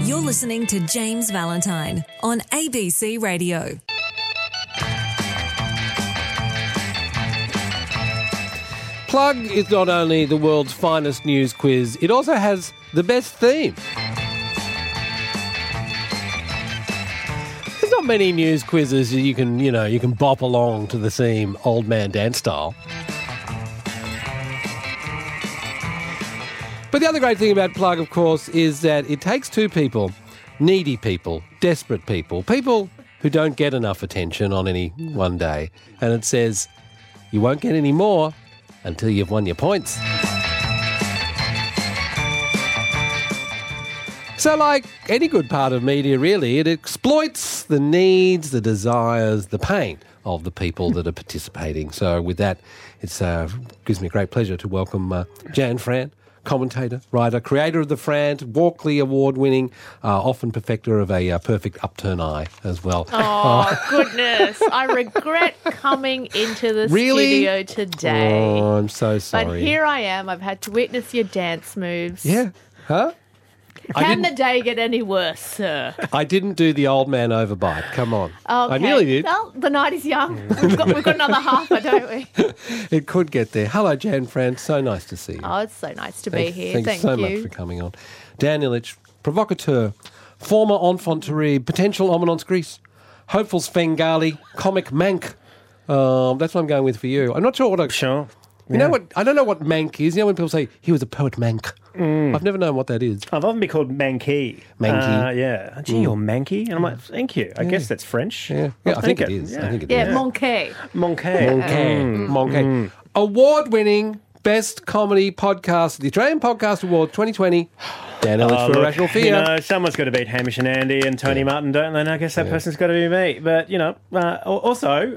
You're listening to James Valentine on ABC Radio. Plug is not only the world's finest news quiz, it also has the best theme. There's not many news quizzes you can bop along to the theme old man dance style. But the other great thing about Plug, of course, is that it takes two people, needy people, desperate people, people who don't get enough attention on any one day, and it says, you won't get any more until you've won your points. So like any good part of media, really, it exploits the needs, the desires, the pain of the people that are participating. So with that, it gives me a great pleasure to welcome Jan Fran, commentator, writer, creator of The Frant, Walkley Award-winning, often perfecter of a perfect upturn eye as well. Oh, goodness. I regret coming into the studio today. Oh, I'm so sorry. But here I am. I've had to witness your dance moves. Yeah. Huh? Can the day get any worse, sir? I didn't do the old man overbite. Come on. Okay. I nearly did. Well, the night is young. We've got another half, don't we? It could get there. Hello, Jan Fran. So nice to see you. Oh, it's so nice to be here. Thanks so much for coming on. Dan Ilic, provocateur, former enfant terrible, potential hominons gris, hopeful Svengali, comic mank. That's what I'm going with for you. I'm not sure what Sure. You know what? I don't know what mank is. You know when people say he was a poet mank? I've never known what that is. I've often been called Mankey. Mankey. Yeah. Gee, you're Mankey? And I'm like, thank you. I guess that's French. Yeah, I think it is. Yeah. I think it is. Yeah, Monkey. Monkey. Monkey. Award-winning Best Comedy Podcast, the Australian Podcast Award 2020. Dan Ilic for Irrational Fear. You know, someone's got to beat Hamish and Andy and Tony Martin, don't they? And I guess that person's got to be me. But, you know, also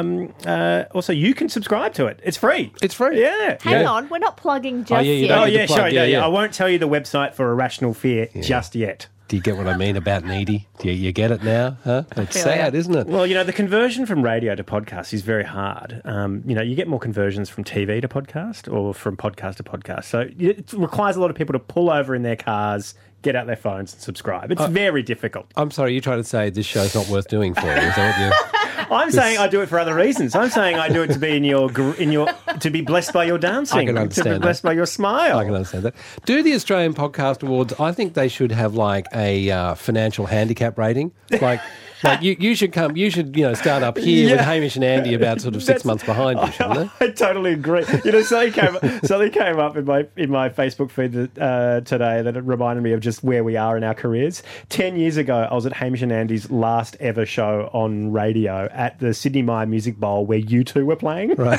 you can subscribe to it. It's free. It's free. Yeah. Hang on, we're not plugging just you yet. don't Oh, need to yeah, plug, sorry. yeah, Yeah. yeah. I won't tell you the website for Irrational Fear just yet. Do you get what I mean about needy? Do you get it now? Huh? It's sad, isn't it? Well, you know, the conversion from radio to podcast is very hard. You know, you get more conversions from TV to podcast or from podcast to podcast. So it requires a lot of people to pull over in their cars, get out their phones and subscribe. It's very difficult. I'm sorry, you're trying to say this show's not worth doing for you. Is that what I'm saying I do it for other reasons. I'm saying I do it to be to be blessed by your dancing. I can understand to be blessed by your smile. I can understand that. Do the Australian Podcast Awards, I think they should have like a financial handicap rating. Like you should start up here with Hamish and Andy about sort of 6 months behind you, shouldn't they? I totally agree. You know, something came up in my Facebook feed today that reminded me of just where we are in our careers. 10 years ago, I was at Hamish and Andy's last ever show on radio at the Sydney Myer Music Bowl where you two were playing. Right.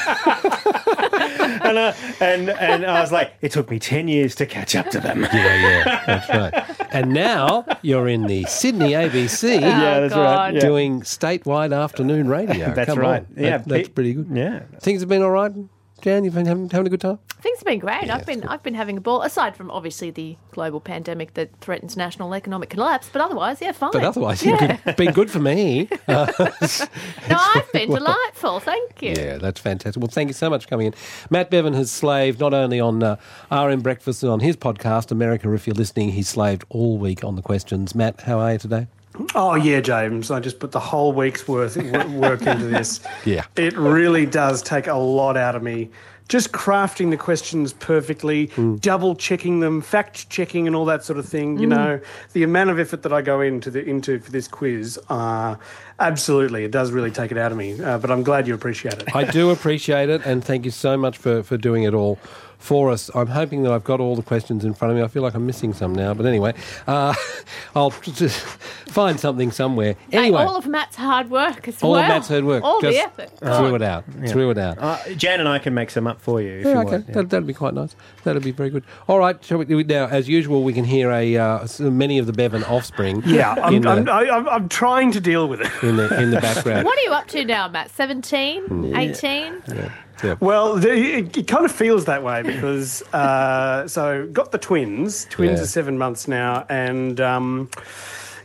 And I was like, it took me 10 years to catch up to them. Yeah, that's right. And now you're in the Sydney ABC. Yeah, that's right. Yeah. Doing statewide afternoon radio. That's Come right. on. Yeah, that's pretty good. Yeah. Things have been all right, Jan? You've been having a good time? Things have been great. Yeah, I've been having a ball, aside from obviously the global pandemic that threatens national economic collapse. But otherwise, fine. But otherwise, you've been good for me. No, I've been delightful. Thank you. Yeah, that's fantastic. Well, thank you so much for coming in. Matt Bevan has slaved not only on RM Breakfast and on his podcast, America If You're Listening, he's slaved all week on the questions. Matt, how are you today? Oh, yeah, James. I just put the whole week's work into this. Yeah. It really does take a lot out of me. Just crafting the questions perfectly, double-checking them, fact-checking and all that sort of thing. You know, the amount of effort that I go into for this quiz, absolutely, it does really take it out of me. But I'm glad you appreciate it. I do appreciate it, and thank you so much for doing it all for us. I'm hoping that I've got all the questions in front of me. I feel like I'm missing some now, but anyway, I'll just find something somewhere. Anyway, all of Matt's hard work as all well. of Matt's hard work. All just the effort. Threw it out. Threw it out. Jan and I can make some up for you if you Okay, want. Yeah. that'd be quite nice. That'd be very good. All right, shall we, now, as usual, we can hear many of the Bevan offspring. Yeah, I'm trying to deal with it. in the background. What are you up to now, Matt? 17? 18? Yeah. Well, it kind of feels that way because, so got the twins. Twins Yeah. are 7 months now, and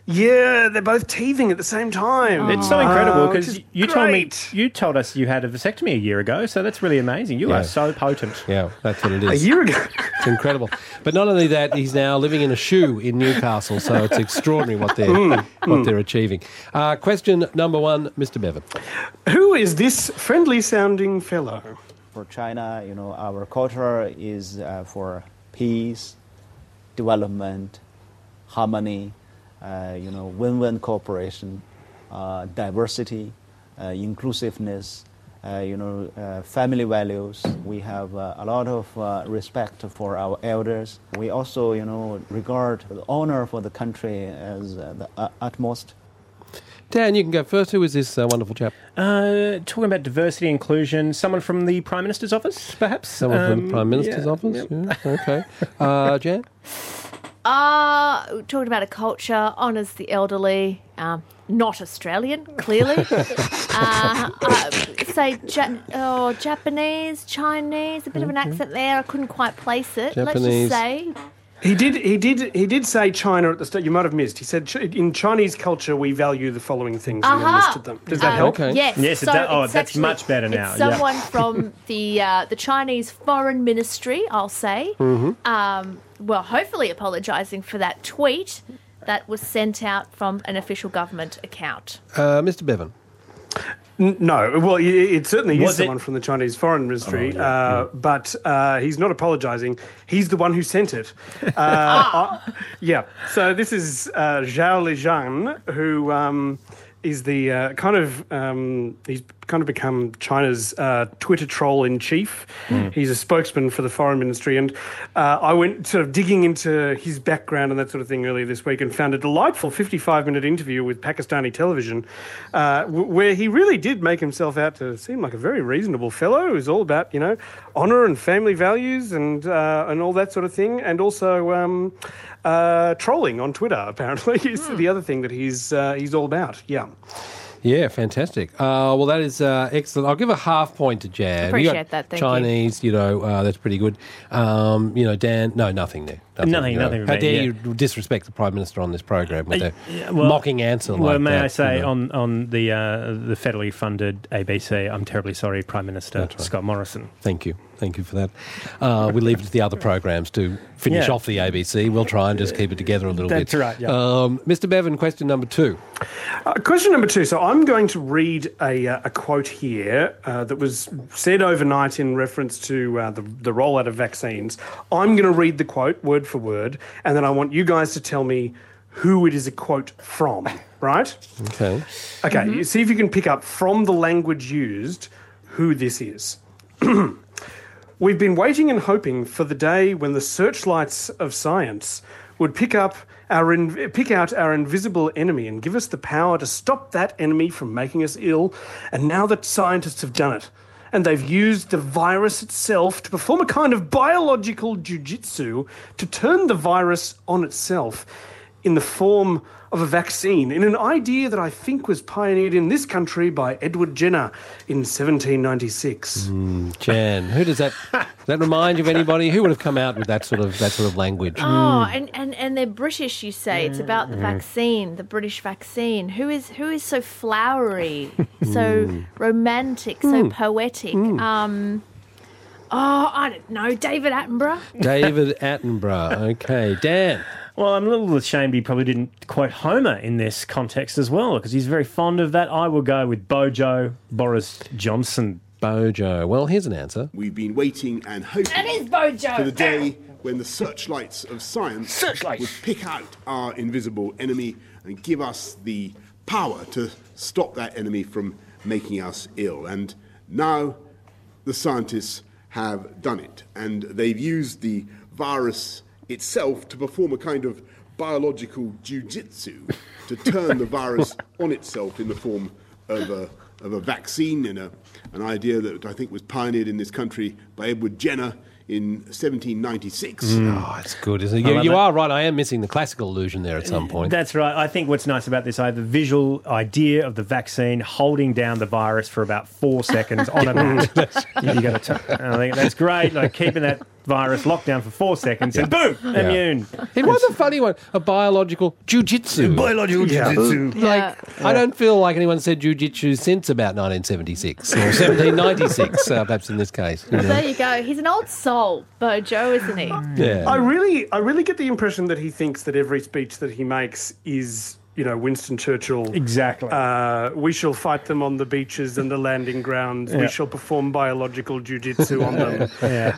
Yeah, they're both teething at the same time. It's so incredible because which is you told us you had a vasectomy a year ago, so that's really amazing. You Yeah. are so potent. Yeah, that's what it is. A year ago. It's incredible. But not only that, he's now living in a shoe in Newcastle, so it's extraordinary what they're achieving. Question number 1, Mr. Bevan. Who is this friendly-sounding fellow? For China, our culture is for peace, development, harmony, win-win cooperation, diversity, inclusiveness, family values. We have a lot of respect for our elders. We also, regard the honor for the country as the utmost. Dan, you can go first. Who is this wonderful chap? Talking about diversity, inclusion, someone from the Prime Minister's office, perhaps? Someone from the Prime Minister's office? Yep. Yeah, okay. Jan? Talking about a culture, honours the elderly, not Australian, clearly. Say Japanese, Chinese, a bit of an accent there. I couldn't quite place it. Japanese. Let's just say. He did say China at the start. You might have missed. He said in Chinese culture we value the following things and then listed them. Does that help? Okay. Yes. Yes, it so does. Oh, it's that's actually- much better now. It's Yeah. someone from the Chinese Foreign Ministry, I'll say. Well, hopefully apologising for that tweet that was sent out from an official government account. Mr. Bevan. No, well, it certainly Was is it- someone from the Chinese Foreign Ministry, but he's not apologising. He's the one who sent it. Yeah, so this is Zhao Lijian, who is the he's kind of become China's Twitter troll in chief. He's a spokesman for the foreign ministry, and I went sort of digging into his background and that sort of thing earlier this week and found a delightful 55-minute interview with Pakistani television where he really did make himself out to seem like a very reasonable fellow who's all about, honour and family values and all that sort of thing, and also trolling on Twitter, apparently, is the other thing that he's all about. Yeah. Yeah, fantastic. Well, that is excellent. I'll give a half point to Jan. Appreciate You got that, thank you. Chinese, that's pretty good. Dan, no, nothing there. Nothing How from dare me, yeah. you disrespect the Prime Minister on this program with a well- mocking answer like that? Well, may I say, you know? on the federally funded ABC, I'm terribly sorry, Prime Minister Scott Morrison. Thank you for that. We leave it to the other programs to finish Yeah. off the ABC. We'll try and just keep it together a little bit. That's right, yeah. Mr. Bevan, question number 2. Question number 2. So I'm going to read a quote here that was said overnight in reference to the rollout of vaccines. I'm going to read the quote word for word, and then I want you guys to tell me who it is a quote from, right? Okay. Okay, you see if you can pick up from the language used who this is. We've been waiting and hoping for the day when the searchlights of science would pick out our invisible enemy and give us the power to stop that enemy from making us ill. And now that scientists have done it, and they've used the virus itself to perform a kind of biological jiu-jitsu to turn the virus on itself in the form of a vaccine, in an idea that I think was pioneered in this country by Edward Jenner in 1796. Jan, who does that remind you of anybody? Who would have come out with that sort of language? Oh, and they're British, you say. It's about the vaccine, the British vaccine. Who is so flowery, so romantic, so poetic? I don't know. David Attenborough? David Attenborough. Okay. Dan. Well, I'm a little ashamed he probably didn't quote Homer in this context as well, because he's very fond of that. I will go with Bojo Boris Johnson. Bojo. Well, here's an answer. We've been waiting and hoping It is Bojo. for the day when the searchlights of science would pick out our invisible enemy and give us the power to stop that enemy from making us ill. And now the scientists have done it, and they've used the virus itself to perform a kind of biological jiu-jitsu to turn the virus on itself in the form of a vaccine, and an idea that I think was pioneered in this country by Edward Jenner in 1796. Oh, it's good, isn't it? You are right. I am missing the classical illusion there at some point. That's right. I think what's nice about this, I have the visual idea of the vaccine holding down the virus for about 4 seconds on a mat. You got to. I think that's great. Like keeping that virus, lockdown for 4 seconds, and boom, immune. It was a funny one. A biological jujitsu. Biological jiu-jitsu. Like, I don't feel like anyone said jujitsu since about 1976 or 1796, perhaps in this case. You know? There you go. He's an old soul, Bojo, isn't he? Yeah. I really get the impression that he thinks that every speech that he makes is, Winston Churchill. Exactly. We shall fight them on the beaches and the landing grounds. We shall perform biological jiu-jitsu on them.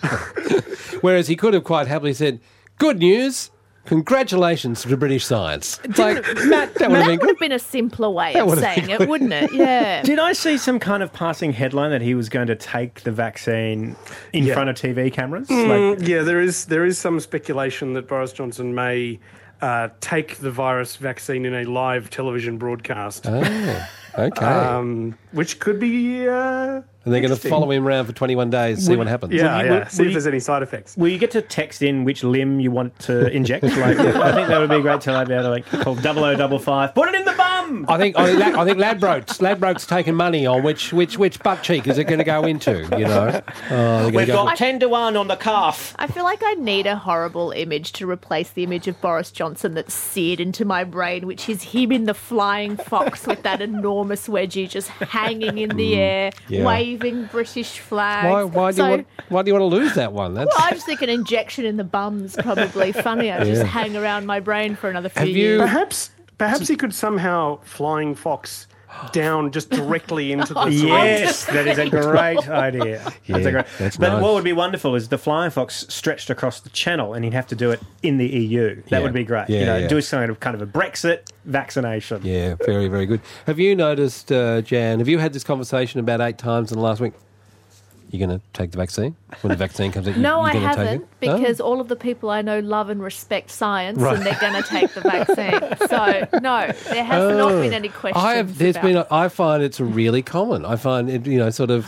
Whereas he could have quite happily said, "Good news, congratulations to British science." It's like, Matt, that would have been That would good. have been a simpler way of saying it, wouldn't it? Yeah. Did I see some kind of passing headline that he was going to take the vaccine in front of TV cameras? Yeah, there is some speculation that Boris Johnson may take the virus vaccine in a live television broadcast. Oh, okay. Which could be... and they're going to follow him around for 21 days, see what happens. See if there's any side effects. Will you get to text in which limb you want to inject? I think that would be great to be able to call 0055. Put it in the bum. I think Ladbroke's taking money on which butt cheek is it going to go into, We've got 10 to 1 on the calf. I feel like I need a horrible image to replace the image of Boris Johnson that's seared into my brain, which is him in the flying fox with that enormous wedgie just hanging in the air, waving British flags. Why do you want to lose that one? That's... Well, I just think an injection in the bum's probably funnier. Just hang around my brain for another few years. Perhaps he could somehow flying fox down just directly into the Yes, that is a great idea. That's but nice. what would be wonderful is the flying fox stretched across the channel and he'd have to do it in the EU. That would be great. Do some kind of a Brexit vaccination. Yeah, very, very good. Have you noticed, Jan, have you had this conversation about 8 times in the last week? You're going to take the vaccine? When the vaccine comes out, No, I you're going to take haven't, it? because all of the people I know love and respect science, and they're going to take the vaccine. So, no, there has not been any questions. I find it's really common. I find it, you're going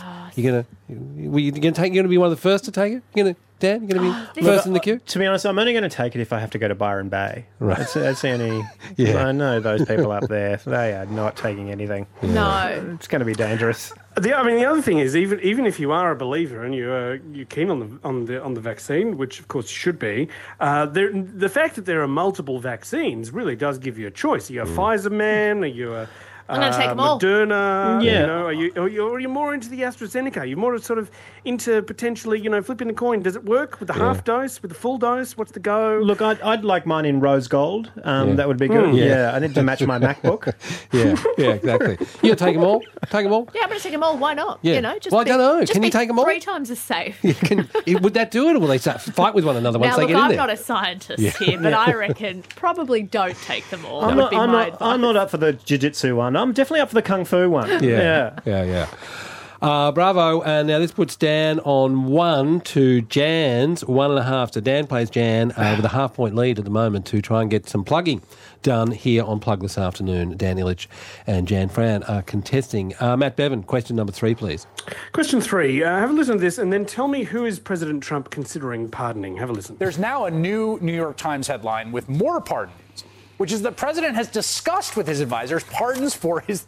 to be one of the first to take it? Dan, you're going to be first in the queue? To be honest, I'm only going to take it if I have to go to Byron Bay. Right. That's the only... Yeah. I know those people up there. They are not taking anything. No. It's going to be dangerous. The other thing is, even if you are a believer and you're keen on the vaccine, which of course you should be, the fact that there are multiple vaccines really does give you a choice. Are you a Pfizer man? Are you a I'm going to take them all. Moderna? Yeah. Are you more into the AstraZeneca? Are you more sort of into potentially, flipping a coin? Does it work with the half dose, with the full dose? What's the go? Look, I'd like mine in rose gold. That would be good. I need to match my MacBook. Yeah, exactly. You take them all? Take them all? Yeah, I'm going to take them all. Why not? Yeah. Just Well, I don't know. just Can you be take them all? 3 times as safe. Would that do it, or will they start fight with one another once Now, they look, get in I'm there? not a scientist here, but I reckon probably don't take them all. I'm That would be my advice. not up for the jiu-jitsu one. I'm definitely up for the kung fu one. Yeah. Bravo. And now this puts Dan on 1 to Jan's 1.5. So Dan plays Jan with a half-point lead at the moment to try and get some plugging done here on Plug this afternoon. Dan Illich and Jan Fran are contesting. Matt Bevan, question number 3, please. Question 3. Have a listen to this and then tell me who is President Trump considering pardoning. Have a listen. There's now a new New York Times headline with more pardons, which is the president has discussed with his advisors pardons for his...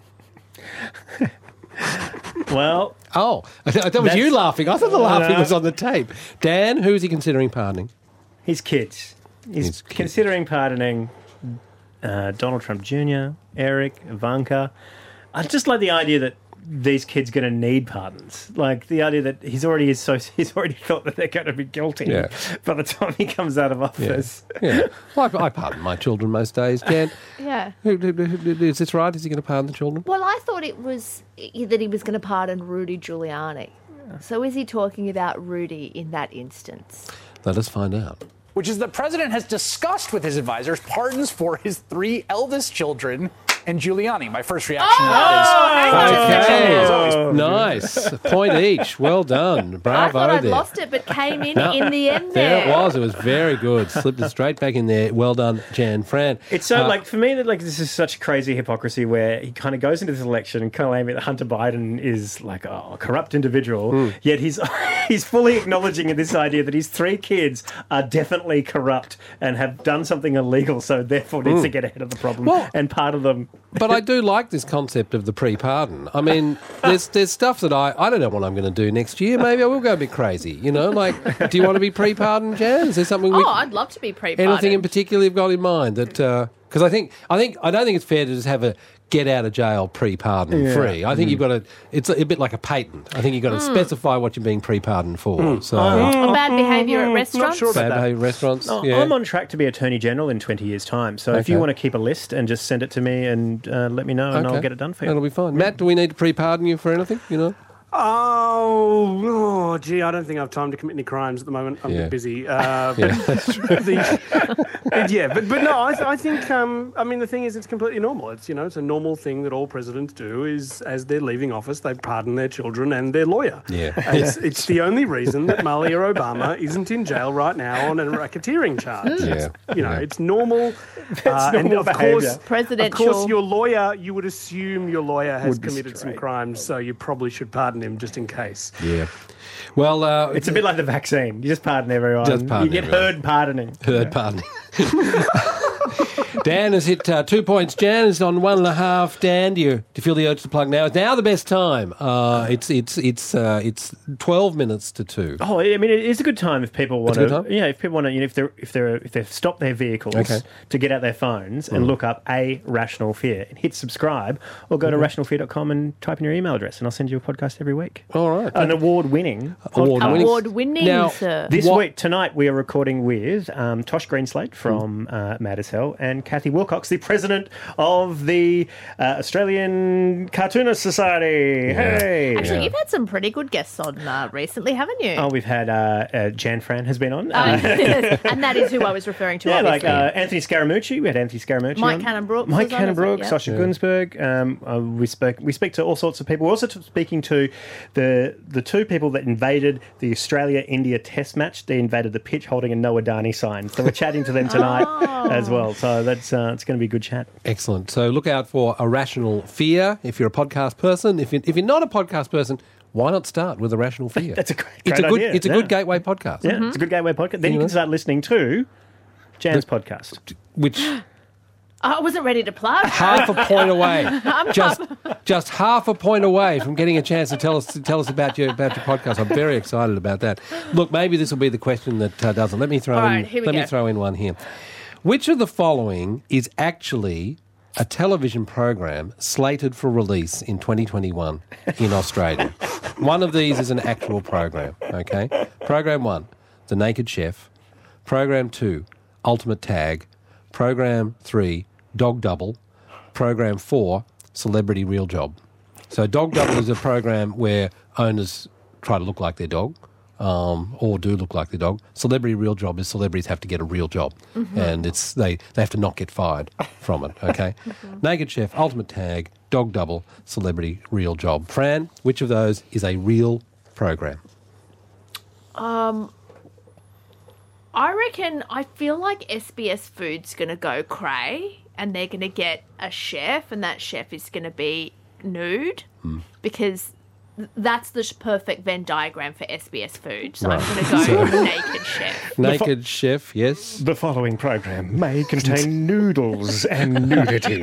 Well... Oh, I thought it was you laughing. I thought the laughing was on the tape. Dan, who is he considering pardoning? His kids. He's considering pardoning Donald Trump Jr., Eric, Ivanka. I just like the idea that these kids going to need pardons. Like the idea that he's already thought that they're going to be guilty by the time he comes out of office. Yeah. Well, I pardon my children most days. Jan, Yeah. is this right? Is he going to pardon the children? Well, I thought it was that he was going to pardon Rudy Giuliani. So is he talking about Rudy in that instance? Let us find out. Which is the president has discussed with his advisors pardons for his 3 eldest children and Giuliani. My first reaction to that is... Okay. Nice. Point each. Well done. Bravo I thought I'd there. lost it, but came in the end There there. it was. It was very good. Slipped it straight back in there. Well done, Jan Fran. It's so, for me, that this is such crazy hypocrisy where he kind of goes into this election and claiming that Hunter Biden is like a corrupt individual, yet he's fully acknowledging this idea that his 3 kids are definitely corrupt and have done something illegal, so therefore needs to get ahead of the problem and pardon them But I do like this concept of the pre-pardon. I mean, there's stuff that I don't know what I'm going to do next year. Maybe I will go a bit crazy, you know? Like, do you want to be pre-pardoned, Jan? Is there something I'd love to be pre-pardoned. Anything in particular you've got in mind that... Because I don't think it's fair to just have a get out of jail pre-pardon free. I think you've got to... It's a bit like a patent. I think you've got to specify what you're being pre-pardoned for. So bad behaviour at restaurants? Not sure about bad that. behaviour at restaurants. No, yeah. I'm on track to be Attorney General in 20 years' time. So if you want to keep a list and just send it to me and let me know and I'll get it done for you. That'll be fine. Matt, do we need to pre-pardon you for anything, you know? Oh, gee, I don't think I have time to commit any crimes at the moment. I'm a bit busy. But no, I think, I mean, the thing is, it's completely normal. It's, you know, it's a normal thing that all presidents do is, as they're leaving office, they pardon their children and their lawyer. Yeah. It's the only reason that Malia Obama isn't in jail right now on a racketeering charge. Yeah. You know, it's normal. normal and of course, Presidential. Of course, your lawyer, you would assume your lawyer has committed some crimes, so you probably should pardon him just in case. Yeah. Well, It's a bit like the vaccine. You just pardon everyone. Just pardon you get everyone. herd pardoning. Herd pardoning. Dan has hit 2 points. Jan is on 1.5. Dan, do you feel the urge to plug now? It's now the best time. It's 12 minutes to 2. Oh, I mean, it is a good time if people want It's a good to. time? Yeah, if people want to, you know, if they've stopped their vehicles to get out their phones and look up A Rational Fear and hit subscribe, or go to rationalfear.com and type in your email address, and I'll send you a podcast every week. All right. An award-winning Award-winning, Now, sir. This week, tonight, we are recording with Tosh Greenslade from Mad as Hell and Kathy Wilcox, the president of the Australian Cartoonist Society. Yeah. Hey! Actually, you've had some pretty good guests on recently, haven't you? Oh, we've had Jan Fran has been on. And that is who I was referring to, Yeah, obviously. like Anthony Scaramucci. We had Anthony Scaramucci. Mike on. Cannon-Brook Mike was on, Cannon-Brook, yeah. Sasha Gunsberg. We speak to all sorts of people. We're also speaking to the two people that invaded the Australia-India Test match. They invaded the pitch holding a Noah Dhani sign. So we're chatting to them tonight as well. So that's it's going to be a good chat. Excellent. So look out for Irrational Fear if you're a podcast person. If you're not a podcast person, why not start with Irrational Fear? That's a great idea. It's a Yeah. good gateway podcast. Yeah, it's a good gateway podcast. Then you can start listening to Jan's podcast. Which I wasn't ready to plug. half a point away, just half a point away from getting a chance to tell us about your podcast. I'm very excited about that. Look, maybe this will be the question that does it. Let me throw All right, here we me go. throw in one here. Which of the following is actually a television program slated for release in 2021 in Australia? One of these is an actual program, okay? Program 1, The Naked Chef. Program 2, Ultimate Tag. Program 3, Dog Double. Program 4, Celebrity Real Job. So Dog Double is a program where owners try to look like their dog. Or do look like their dog. Celebrity Real Job is celebrities have to get a real job, and they have to not get fired from it. Okay, Naked Chef, Ultimate Tag, Dog Double, Celebrity Real Job. Fran, which of those is a real program? I feel like SBS Food's going to go cray, and they're going to get a chef, and that chef is going to be nude because that's the perfect Venn diagram for SBS Food. So I'm going to go with Naked Chef. Naked Chef, yes. The following program may contain noodles and nudity.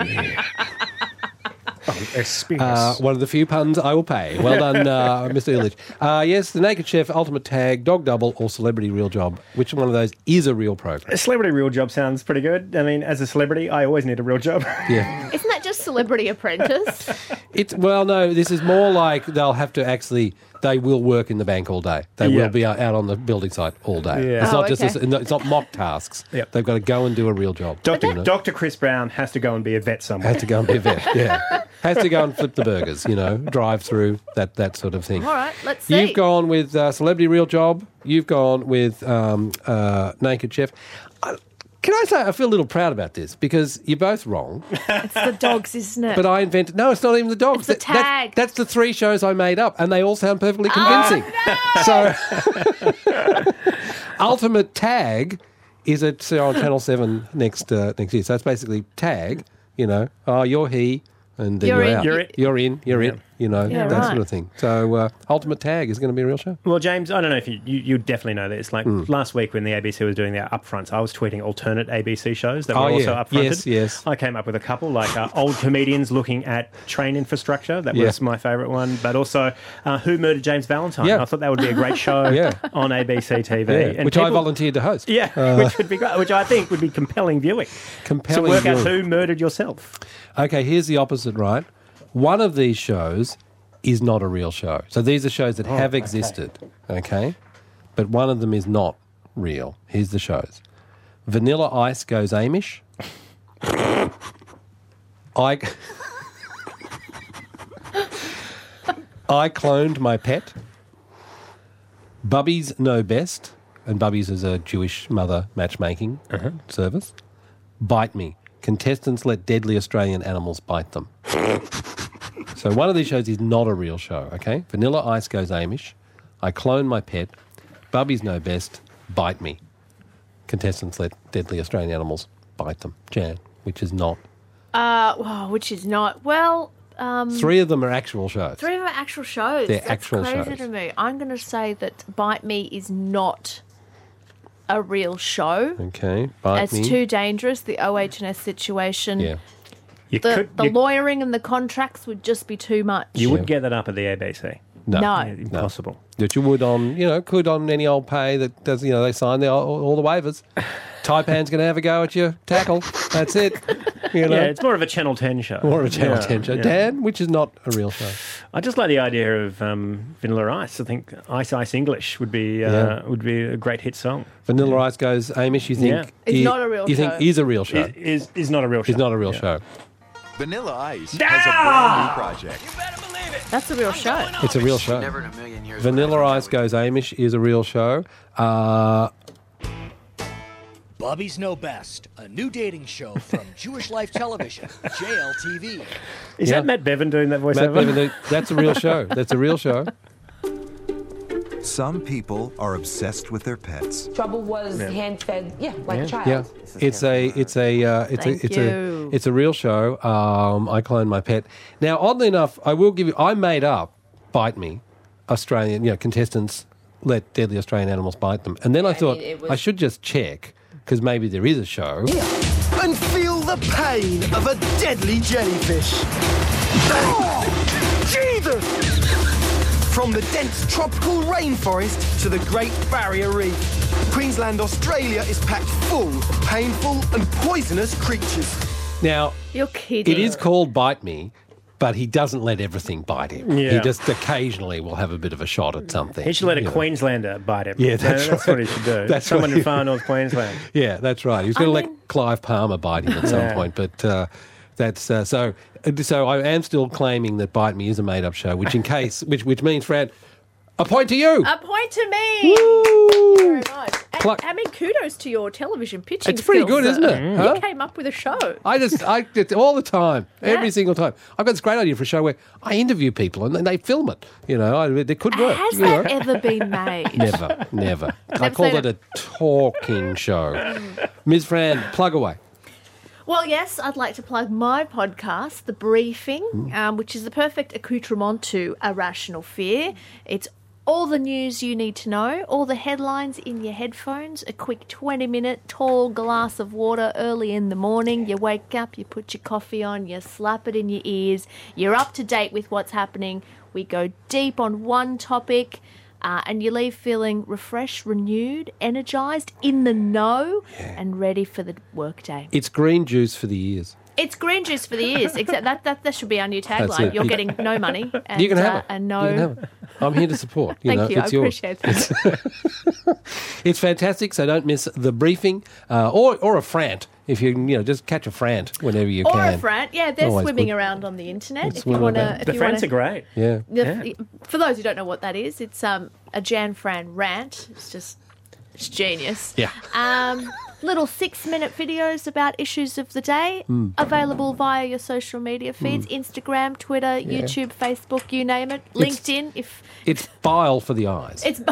One of the few puns I will pay. Well done, Mr. Illich. Yes, The Naked Chef, Ultimate Tag, Dog Double, or Celebrity Real Job. Which one of those is a real program? A celebrity real job sounds pretty good. I mean, as a celebrity, I always need a real job. Yeah. Isn't that just Celebrity Apprentice? Well, no, this is more like they'll have to actually... They will work in the bank all day. They will be out on the building site all day. Yeah. It's not just okay. it's not mock tasks. Yep. They've got to go and do a real job. Dr. Chris Brown has to go and be a vet somewhere. Has to go and be a vet. Yeah, has to go and flip the burgers. Drive through that sort of thing. All right, let's see. You've gone with Celebrity Real Job. You've gone with Naked Chef. Can I say I feel a little proud about this because you're both wrong. It's the dogs, isn't it? But I invented... No, it's not even the dogs. It's the tag. That's the 3 shows I made up, and they all sound perfectly convincing. So, Ultimate Tag is on Channel 7 next year. So it's basically tag, you're he, and then You're you're in. out. You're You're in. Yeah, that right. sort of thing. So Ultimate Tag is going to be a real show. Well, James, I don't know if you definitely know this. Like last week when the ABC was doing their upfronts, I was tweeting alternate ABC shows that were also upfronted. Yes. I came up with a couple, like old comedians looking at train infrastructure. That was my favourite one. But also Who Murdered James Valentine? Yeah. I thought that would be a great show on ABC TV. Yeah, And which I volunteered to host. Yeah, which would be great, which I think would be compelling viewing. Compelling to work out viewing. who murdered yourself. Okay, here's the opposite, right? One of these shows is not a real show. So these are shows that have existed, okay? But one of them is not real. Here's the shows. Vanilla Ice Goes Amish. I Cloned My Pet. Bubbies Know Best. And Bubbies is a Jewish mother matchmaking service. Bite Me. Contestants let deadly Australian animals bite them. So one of these shows is not a real show, okay? Vanilla Ice Goes Amish. I Clone My Pet. Bubbies Know Best. Bite Me. Contestants let deadly Australian animals bite them. Jan, which is not. Which is not. Well, Three of them are actual shows. three of our actual shows. They're That's actual crazy shows. to me. I'm going to say that Bite Me is not a real show. Okay, Bite It's Me. too dangerous, the OH&S situation. Yeah. The lawyering and the contracts would just be too much. You wouldn't get that up at the ABC. No. No. Impossible. That you would on, could on any old pay that does, they sign all the waivers. Taipan's going to have a go at your tackle. That's it. Yeah, it's more of a Channel 10 show. More of a Channel 10 show. yeah. Dan, which is not a real show. I just like the idea of Vanilla Ice. I think Ice Ice English would be a great hit song. Vanilla Ice Goes Amish, you think? Yeah. It's not a real You show. think is a real show? Is not a real show. Is not a real show. Vanilla Ice has a brand new project. That's a real show. It's a real show. Never in a million years. Vanilla Ice Goes Amish is a real show. Bubbies Know Best, a new dating show from Jewish Life Television, JLTV. Is that Matt Bevan doing that Matt voiceover? Bevan, that's a real show. That's a real show. Some people are obsessed with their pets. Trouble was hand-fed, like a child. Yeah, it's a real show. I Clone My Pet. Now, oddly enough, I will give you. I made up Bite Me, Australian. Contestants let deadly Australian animals bite them, and then I thought I should just check because maybe there is a show. And feel the pain of a deadly jellyfish. Jesus! From the dense tropical rainforest to the Great Barrier Reef, Queensland, Australia is packed full of painful and poisonous creatures. Now, You're kidding. it is called Bite Me, but he doesn't let everything bite him. Yeah. He just occasionally will have a bit of a shot at something. He should let a you know. Queenslander bite him. Yeah, that's that's right. what he should do. That's Someone what in far north Queensland. Yeah, that's right. He was going to let Clive Palmer bite him at some Yeah. point, but that's so. So I am still claiming that Bite Me is a made-up show, which which means, Fran, a point to you. A point to me. Thank you very much. And, Pluck. I mean, kudos to your television pitching It's pretty skills. good, isn't it? You Huh? came up with a show. I it's all the time, every Yeah. single time. I've got this great idea for a show where I interview people and then they film it. It could work. Has that ever been made? Never. I Never call seen it a talking show. Ms. Fran, plug away. Well, yes, I'd like to plug my podcast, The Briefing, which is the perfect accoutrement to A Rational Fear. It's all the news you need to know, all the headlines in your headphones, a quick 20-minute tall glass of water early in the morning. You wake up, you put your coffee on, you slap it in your ears. You're up to date with what's happening. We go deep on one topic. And you leave feeling refreshed, renewed, energised, in the know, and ready for the workday. It's green juice for the ears. It's green juice for the ears. Except that should be our new That's tagline. it. You're getting no money. And, You can have it. And You no. can have it. I'm here to support. Thank you. It's I yours. appreciate that. It's fantastic, so don't miss The Briefing or a frant. If you just catch a frant whenever you Or can. a frant. Yeah, they're Always swimming good. around on the internet. It's If you one want of to. them. The frants are great. Yeah. For those who don't know what that is, it's a Jan Fran rant. It's genius. Yeah. Little 6-minute videos about issues of the day, available via your social media feeds, Instagram, Twitter, YouTube, Facebook, you name it. LinkedIn, It's bile for the eyes. it's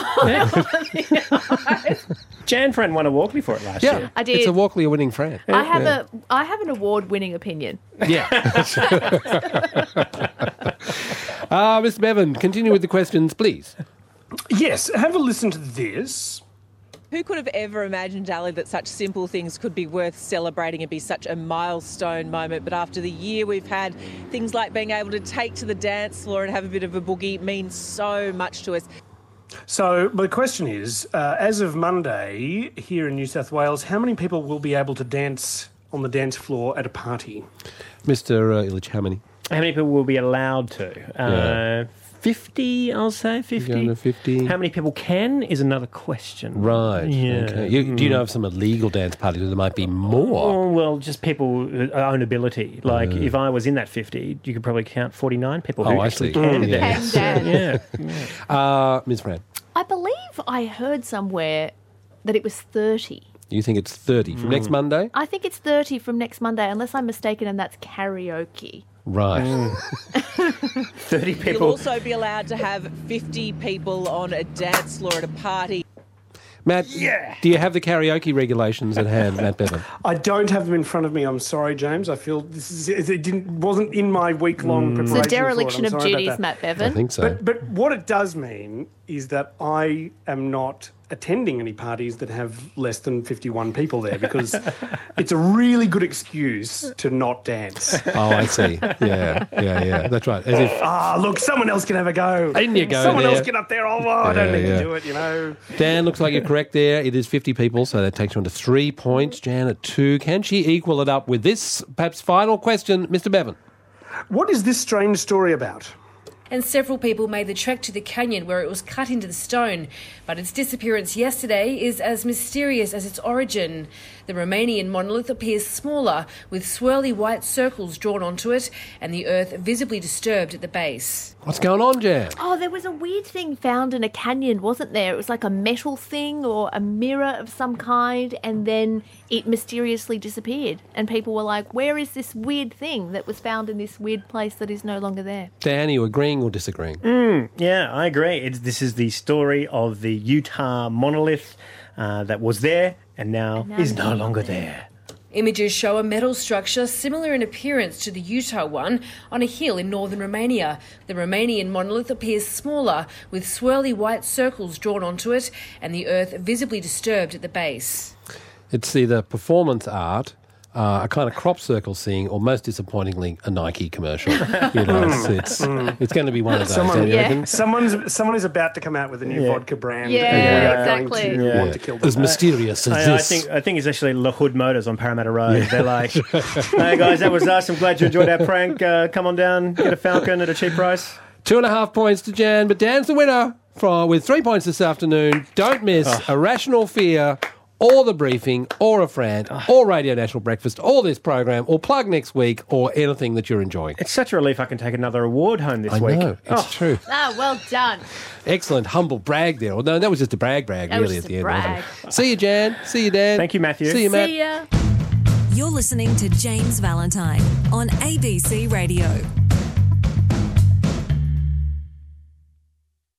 Jan Fran won a Walkley for it last year. I did. It's a Walkley winning frant. I have an award-winning opinion. Yeah. Mr. Bevan, continue with the questions, please. Yes, have a listen to this. Who could have ever imagined, Ali, that such simple things could be worth celebrating and be such a milestone moment? But after the year we've had, things like being able to take to the dance floor and have a bit of a boogie mean so much to us. So my question is, as of Monday here in New South Wales, how many people will be able to dance on the dance floor at a party? Mr. Illich, how many? How many people will be allowed to? 50, I'll say, 50. 50. How many people can is another question. Right. Yeah. Okay. Do you know of some illegal dance parties where there might be more? Oh, well, just people who own ability. Like, if I was in that 50, you could probably count 49 people who actually can dance. Ms. Fran? I believe I heard somewhere that it was 30. You think it's 30 from next Monday? I think it's 30 from next Monday, unless I'm mistaken, and that's karaoke. Right. 30 people. You'll also be allowed to have 50 people on a dance floor at a party. Matt, do you have the karaoke regulations at hand, Matt Bevan? I don't have them in front of me. I'm sorry, James. I feel wasn't in my week-long preparation. It's a dereliction for it. of duties, Matt Bevan. I think so. But what it does mean is that I am not attending any parties that have less than 51 people there, because it's a really good excuse to not dance. Oh, I see. Yeah. That's right. As if, look, someone else can have a go. In you go. Someone there. else get up there. I don't need to do it, you know. Dan, looks like you're correct there. It is 50 people, so that takes you on to 3 points. Jan at 2. Can she equal it up with this perhaps final question, Mr. Bevan? What is this strange story about? And several people made the trek to the canyon where it was cut into the stone. But its disappearance yesterday is as mysterious as its origin. The Romanian monolith appears smaller, with swirly white circles drawn onto it, and the earth visibly disturbed at the base. What's going on, Jan? Oh, there was a weird thing found in a canyon, wasn't there? It was like a metal thing or a mirror of some kind, and then it mysteriously disappeared. And people were like, where is this weird thing that was found in this weird place that is no longer there? Dan, are you agreeing or disagreeing? Yeah, I agree. This is the story of the Utah monolith that was there and now is no longer there. Images show a metal structure similar in appearance to the Utah one on a hill in northern Romania. The Romanian monolith appears smaller, with swirly white circles drawn onto it, and the earth visibly disturbed at the base. It's either performance art, a kind of crop circle seeing, or most disappointingly, a Nike commercial. You know, it's going to be one of those. Someone is about to come out with a new vodka brand. Exactly. Going to want to kill them. As mysterious as this. I think it's actually La Hood Motors on Parramatta Road. They're like, hey guys, that was us. I'm glad you enjoyed our prank. Come on down, get a Falcon at a cheap price. 2.5 points to Jan, but Dan's the winner with 3 points this afternoon. Don't miss Irrational Fear, or The Briefing, or A Fran, or Radio National Breakfast, or this program, or Plug next week, or anything that you're enjoying. It's such a relief I can take another award home this week. I know, it's true. Ah, well done. Excellent, humble brag there. Well, no, that was just a brag really at the end. Wasn't it? See you, Jan. See you, Dan. Thank you, Matthew. See you, Matt. See ya. You're listening to James Valentine on ABC Radio.